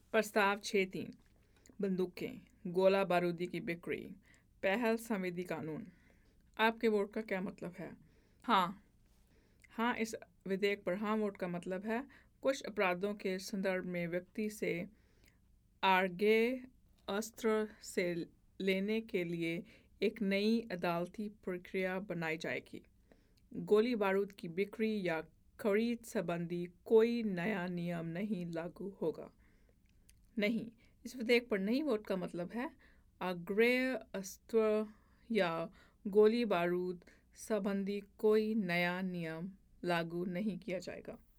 प्रस्ताव 6(3) बंदूकें, गोला बारूदी की बिक्री, पहल संविधि कानून। आपके वोट का क्या मतलब है? हाँ, इस विधेयक पर हाँ वोट का मतलब है कुछ अपराधों के संदर्भ में व्यक्ति से आगे अस्त्र से लेने के लिए एक नई अदालती प्रक्रिया बनाई जाएगी। गोली बारूद की बिक्री या खरीद संबंधी कोई नया नियम नहीं लागू होगा। नहीं, इस विधेयक पर नहीं वोट का मतलब है आग्नेय अस्त्र या गोली बारूद संबंधी कोई नया नियम लागू नहीं किया जाएगा।